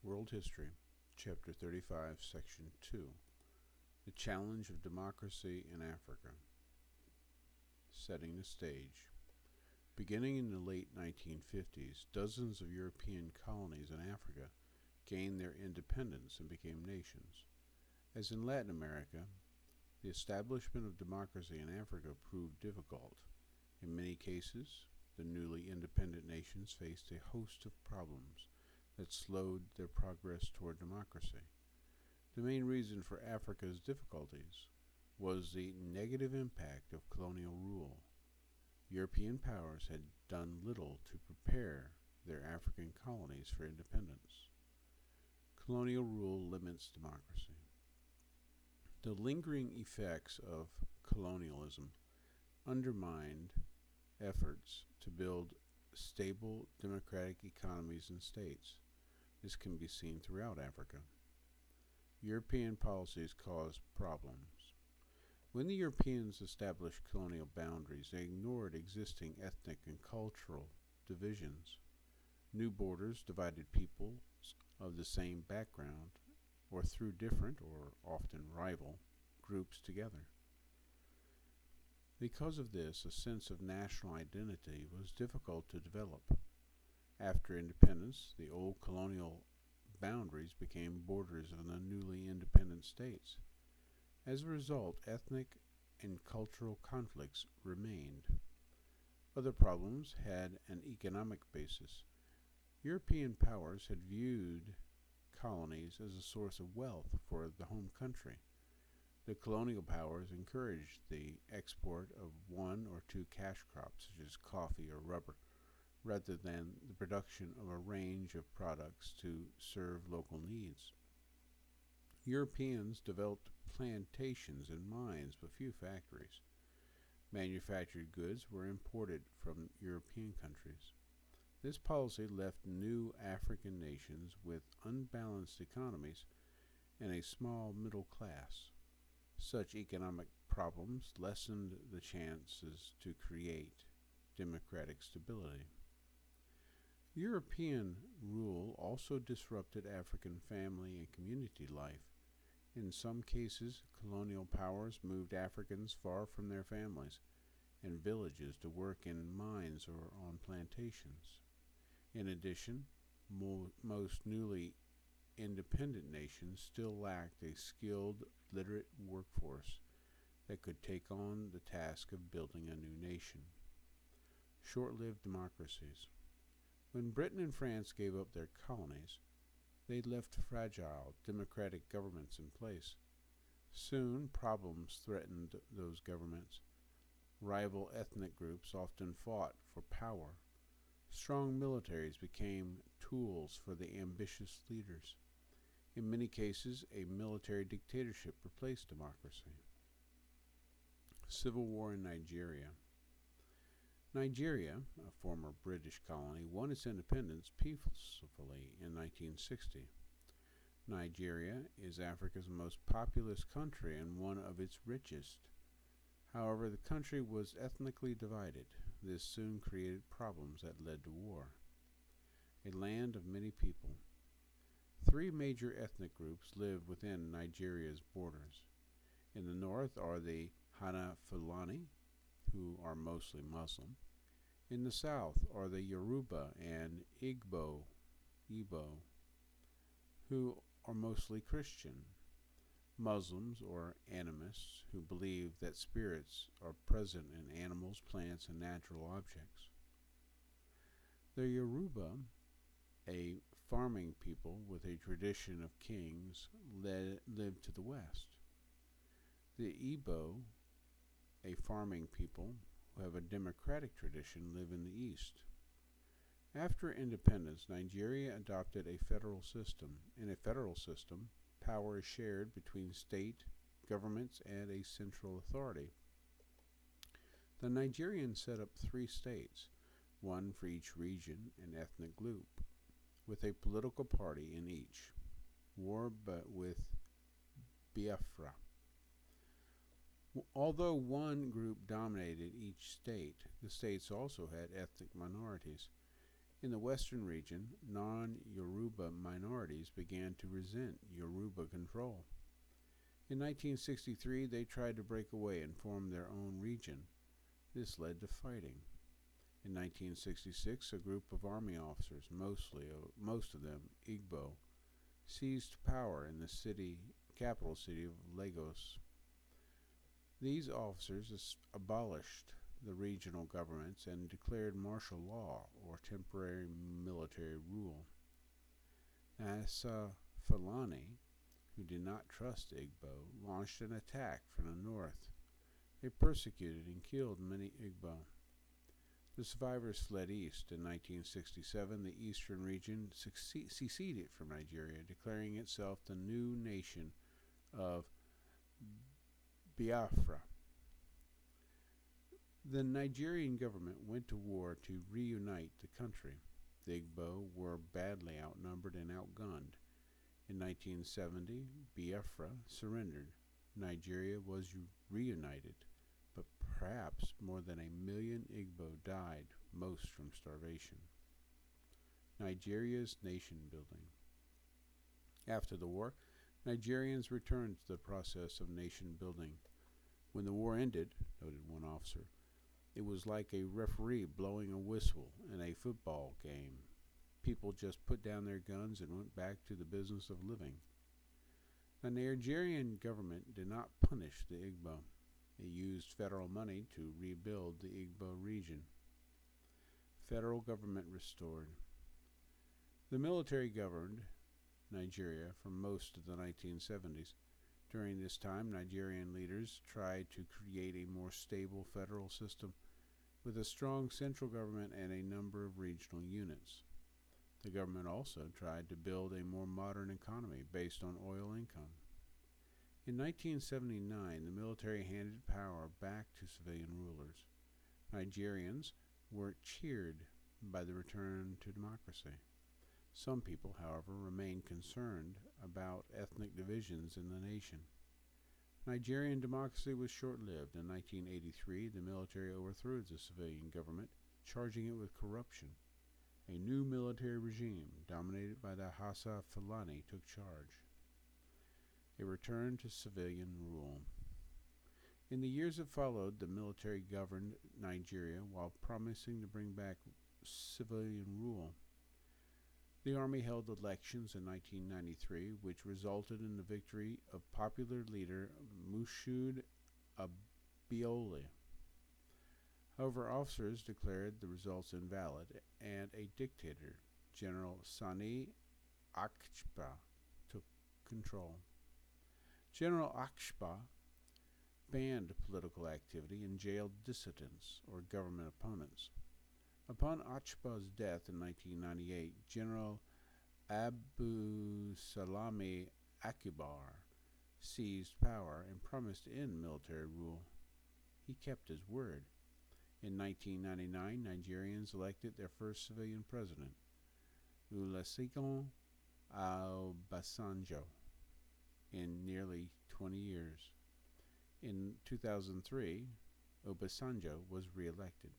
World History, Chapter 35, Section 2, The Challenge of Democracy in Africa. Setting the stage. Beginning in the late 1950s, dozens of European colonies in Africa gained their independence and became nations. As in Latin America, the establishment of democracy in Africa proved difficult. In many cases, the newly independent nations faced a host of problems that slowed their progress toward democracy. The main reason for Africa's difficulties was the negative impact of colonial rule. European powers had done little to prepare their African colonies for independence. Colonial rule limits democracy. The lingering effects of colonialism undermined efforts to build stable democratic economies and states. This can be seen throughout Africa. European policies caused problems. When the Europeans established colonial boundaries, they ignored existing ethnic and cultural divisions. New borders divided peoples of the same background or threw different, or often rival, groups together. Because of this, a sense of national identity was difficult to develop. After independence, the old colonial boundaries became borders of the newly independent states. As a result, ethnic and cultural conflicts remained. Other problems had an economic basis. European powers had viewed colonies as a source of wealth for the home country. The colonial powers encouraged the export of one or two cash crops, such as coffee or rubber, rather than the production of a range of products to serve local needs. Europeans developed plantations and mines with few factories. Manufactured goods were imported from European countries. This policy left new African nations with unbalanced economies and a small middle class. Such economic problems lessened the chances to create democratic stability. European rule also disrupted African family and community life. In some cases, colonial powers moved Africans far from their families and villages to work in mines or on plantations. In addition, most newly independent nations still lacked a skilled, literate workforce that could take on the task of building a new nation. Short-lived democracies. When Britain and France gave up their colonies, they left fragile democratic governments in place. Soon, problems threatened those governments. Rival ethnic groups often fought for power. Strong militaries became tools for the ambitious leaders. In many cases, a military dictatorship replaced democracy. Civil War in Nigeria. Nigeria, a former British colony, won its independence peacefully in 1960. Nigeria is Africa's most populous country and one of its richest. However, the country was ethnically divided. This soon created problems that led to war. A land of many people. Three major ethnic groups live within Nigeria's borders. In the north are the Hausa Fulani, who are mostly Muslim. In the south are the Yoruba and Igbo, who are mostly Christian. Muslims, or animists, who believe that spirits are present in animals, plants, and natural objects. The Yoruba, a farming people with a tradition of kings, live to the west. The Igbo, a farming people who have a democratic tradition, live in the east. After independence, Nigeria adopted a federal system. In a federal system, power is shared between state governments and a central authority. The Nigerians set up 3 states, one for each region and ethnic group, with a political party in each. War with Biafra. Although one group dominated each state, the states also had ethnic minorities. In the western region, non-Yoruba minorities began to resent Yoruba control. In 1963, they tried to break away and form their own region. This led to fighting. In 1966, a group of army officers, most of them Igbo, seized power in the capital city of Lagos. These officers abolished the regional governments and declared martial law, or temporary military rule. Asa Fulani, who did not trust Igbo, launched an attack from the north. They persecuted and killed many Igbo. The survivors fled east. In 1967, the eastern region seceded from Nigeria, declaring itself the new nation of Biafra. The Nigerian government went to war to reunite the country. The Igbo were badly outnumbered and outgunned. In 1970, Biafra surrendered. Nigeria was reunited, but perhaps more than 1 million Igbo died, most from starvation. Nigeria's nation building. After the war, Nigerians returned to the process of nation building. When the war ended, noted one officer, it was like a referee blowing a whistle in a football game. People just put down their guns and went back to the business of living. The Nigerian government did not punish the Igbo. It used federal money to rebuild the Igbo region. Federal government restored. The military governed Nigeria for most of the 1970s. During this time, Nigerian leaders tried to create a more stable federal system with a strong central government and a number of regional units. The government also tried to build a more modern economy based on oil income. In 1979, the military handed power back to civilian rulers. Nigerians were cheered by the return to democracy. Some people, however, remained concerned about ethnic divisions in the nation. Nigerian democracy was short-lived. In 1983, the military overthrew the civilian government, charging it with corruption. A new military regime, dominated by the Asa Fulani, took charge. A return to civilian rule. In the years that followed, the military governed Nigeria while promising to bring back civilian rule. The army held elections in 1993, which resulted in the victory of popular leader Moshood Abiola. However, officers declared the results invalid, and a dictator, General Sani Abacha, took control. General Abacha banned political activity and jailed dissidents or government opponents. Upon Abacha's death in 1998, General Abu Salami Akibar seized power and promised to end military rule. He kept his word. In 1999, Nigerians elected their first civilian president, Olusegun Obasanjo, in nearly 20 years. In 2003, Obasanjo was re-elected.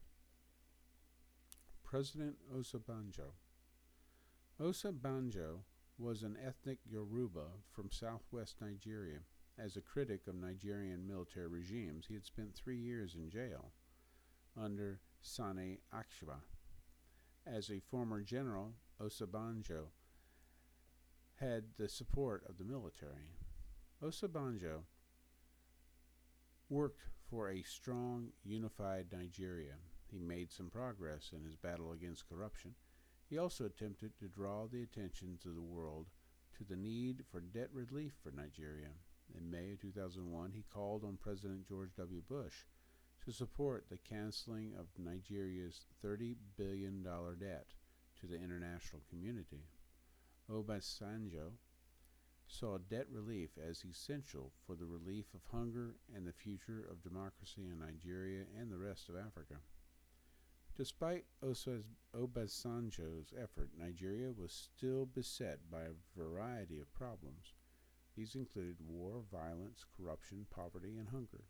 President Obasanjo. Obasanjo was an ethnic Yoruba from southwest Nigeria. As a critic of Nigerian military regimes, he had spent 3 years in jail under Sani Abacha. As a former general, Obasanjo had the support of the military. Obasanjo worked for a strong, unified Nigeria. He made some progress in his battle against corruption. He also attempted to draw the attention of the world to the need for debt relief for Nigeria. In May of 2001, he called on President George W. Bush to support the canceling of Nigeria's $30 billion debt to the international community. Obasanjo saw debt relief as essential for the relief of hunger and the future of democracy in Nigeria and the rest of Africa. Despite Obasanjo's effort, Nigeria was still beset by a variety of problems. These included war, violence, corruption, poverty, and hunger.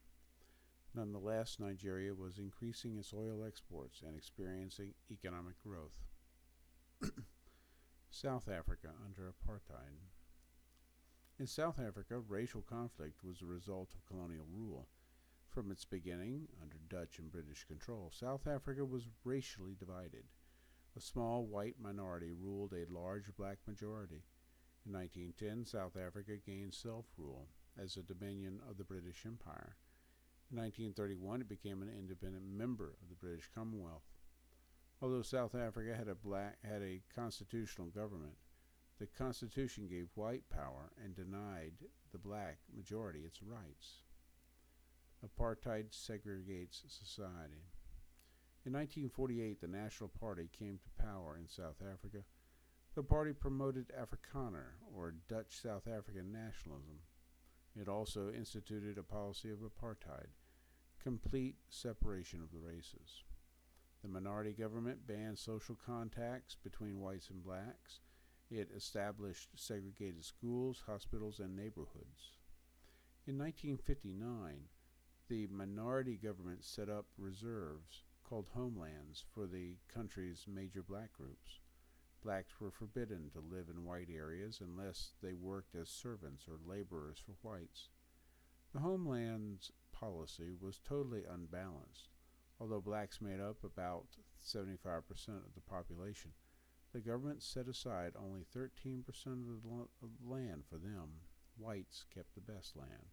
Nonetheless, Nigeria was increasing its oil exports and experiencing economic growth. South Africa under apartheid. In South Africa, racial conflict was a result of colonial rule. From its beginning, under Dutch and British control, South Africa was racially divided. A small white minority ruled a large black majority. In 1910, South Africa gained self-rule as a dominion of the British Empire. In 1931, it became an independent member of the British Commonwealth. Although South Africa had a constitutional government, the Constitution gave white power and denied the black majority its rights. Apartheid segregates society. In 1948, the National Party came to power in South Africa. The party promoted Afrikaner, or Dutch South African nationalism. It also instituted a policy of apartheid, complete separation of the races. The minority government banned social contacts between whites and blacks. It established segregated schools, hospitals, and neighborhoods. In 1959, the minority government set up reserves called homelands for the country's major black groups. Blacks were forbidden to live in white areas unless they worked as servants or laborers for whites. The homelands policy was totally unbalanced. Although blacks made up about 75% of the population, the government set aside only 13% of the land for them. Whites kept the best land.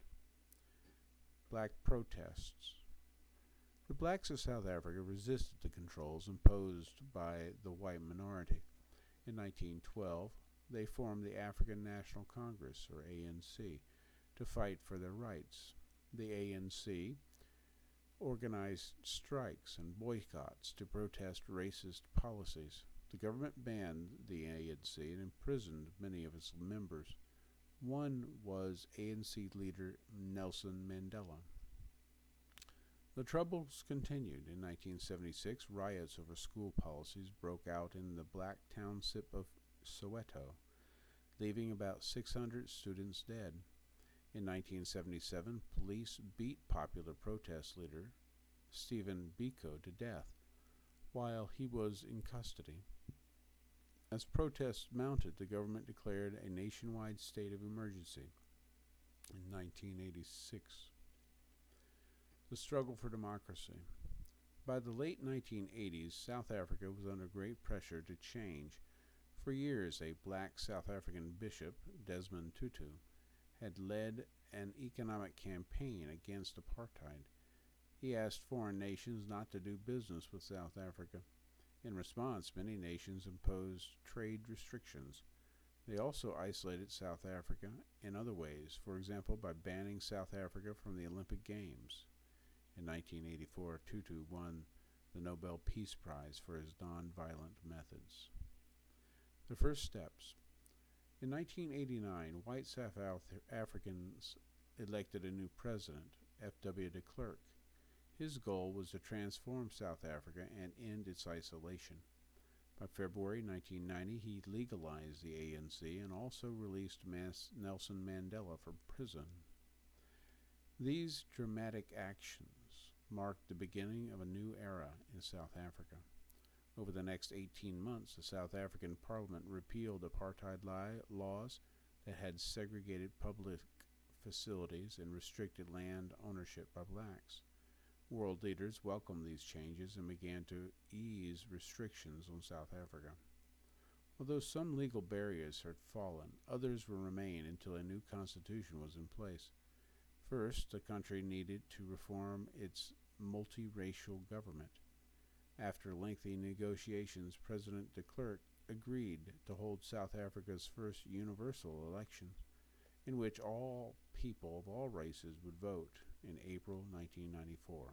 Black protests. The blacks of South Africa resisted the controls imposed by the white minority. In 1912, they formed the African National Congress, or ANC, to fight for their rights. The ANC organized strikes and boycotts to protest racist policies. The government banned the ANC and imprisoned many of its members. One was ANC leader Nelson Mandela. The troubles continued. In 1976, riots over school policies broke out in the black township of Soweto, leaving about 600 students dead. In 1977, police beat popular protest leader Stephen Biko to death while he was in custody. As protests mounted, the government declared a nationwide state of emergency in 1986. The struggle for democracy. By the late 1980s, South Africa was under great pressure to change. For years, a black South African bishop, Desmond Tutu, had led an economic campaign against apartheid. He asked foreign nations not to do business with South Africa. In response, many nations imposed trade restrictions. They also isolated South Africa in other ways, for example, by banning South Africa from the Olympic Games. In 1984, Tutu won the Nobel Peace Prize for his nonviolent methods. The first steps. In 1989, white South Africans elected a new president, F.W. de Klerk. His goal was to transform South Africa and end its isolation. By February 1990, he legalized the ANC and also released Nelson Mandela from prison. These dramatic actions marked the beginning of a new era in South Africa. Over the next 18 months, the South African Parliament repealed apartheid laws that had segregated public facilities and restricted land ownership by blacks. World leaders welcomed these changes and began to ease restrictions on South Africa. Although some legal barriers had fallen, others will remain until a new constitution was in place. First, the country needed to reform its multiracial government. After lengthy negotiations, President de Klerk agreed to hold South Africa's first universal election, in which all people of all races would vote in April 1994.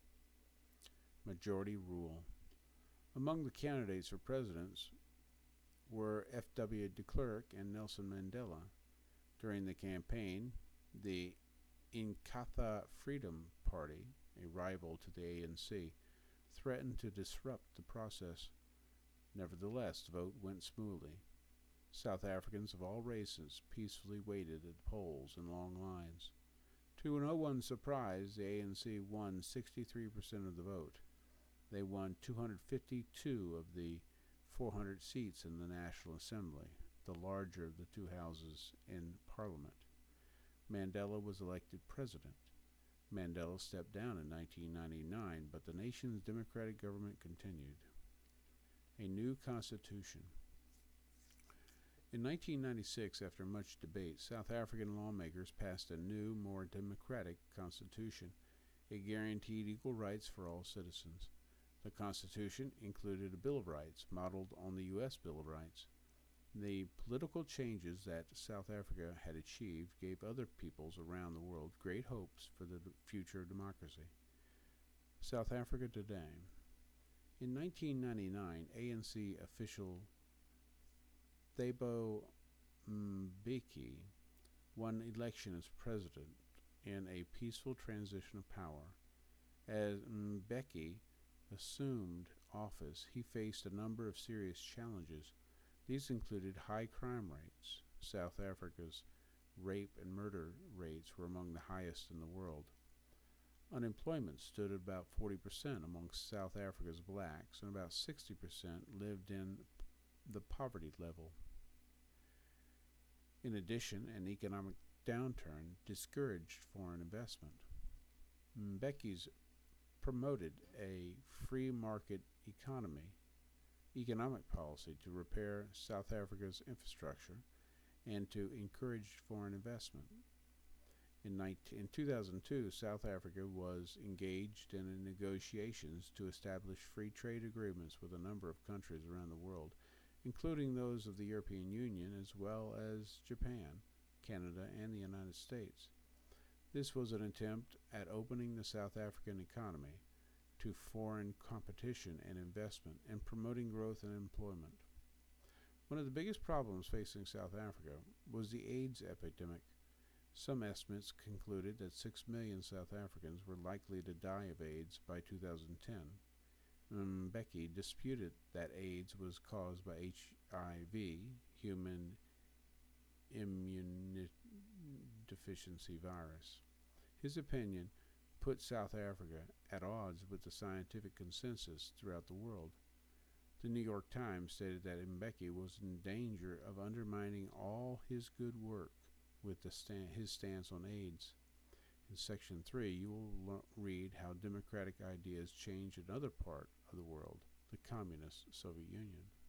Majority rule. Among the candidates for presidents were F.W. de Klerk and Nelson Mandela. During the campaign, the Inkatha Freedom Party, a rival to the ANC, threatened to disrupt the process. Nevertheless, the vote went smoothly. South Africans of all races peacefully waited at polls in long lines. To no one's surprise, the ANC won 63% of the vote. They won 252 of the 400 seats in the National Assembly, the larger of the two houses in Parliament. Mandela was elected president. Mandela stepped down in 1999, but the nation's democratic government continued. A new constitution. In 1996, after much debate, South African lawmakers passed a new, more democratic constitution. It guaranteed equal rights for all citizens. The Constitution included a Bill of Rights, modeled on the U.S. Bill of Rights. The political changes that South Africa had achieved gave other peoples around the world great hopes for the future of democracy. South Africa today. In 1999, ANC official Thabo Mbeki won election as president in a peaceful transition of power. As Mbeki assumed office, he faced a number of serious challenges. These included high crime rates. South Africa's rape and murder rates were among the highest in the world. Unemployment stood at about 40% among South Africa's blacks, and about 60% lived in the poverty level. In addition, an economic downturn discouraged foreign investment. Mbeki's promoted a free market economic policy to repair South Africa's infrastructure and to encourage foreign investment. In 2002, South Africa was engaged in negotiations to establish free trade agreements with a number of countries around the world, including those of the European Union as well as Japan, Canada, and the United States. This was an attempt at opening the South African economy to foreign competition and investment and promoting growth and employment. One of the biggest problems facing South Africa was the AIDS epidemic. Some estimates concluded that 6 million South Africans were likely to die of AIDS by 2010. Mbeki disputed that AIDS was caused by HIV, human immunodeficiency virus. His opinion put South Africa at odds with the scientific consensus throughout the world. The New York Times stated that Mbeki was in danger of undermining all his good work with his stance on AIDS. In Section 3, you will read how democratic ideas changed another part of the world, the communist Soviet Union.